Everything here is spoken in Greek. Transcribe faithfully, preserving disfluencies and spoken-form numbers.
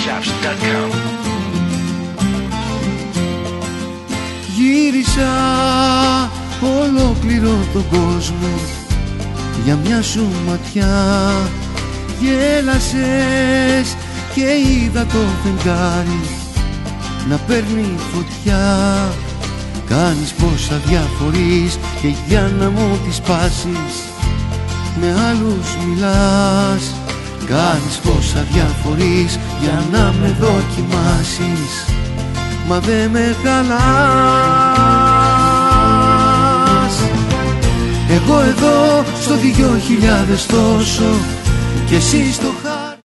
shops dot com. Γύρισα ολόκληρο τον κόσμο για μια σου ματιά. Γέλασες και είδα το φεγγάρι να παίρνει φωτιά. Κάνεις πως αδιαφορείς και για να μου τη σπάσεις με άλλους μιλάς. Κάνεις πως αδιαφορείς για να με δοκιμάσεις, μα δε με χαλάς. Εγώ εδώ στο δυο χιλιάδες τόσο κι εσύ στο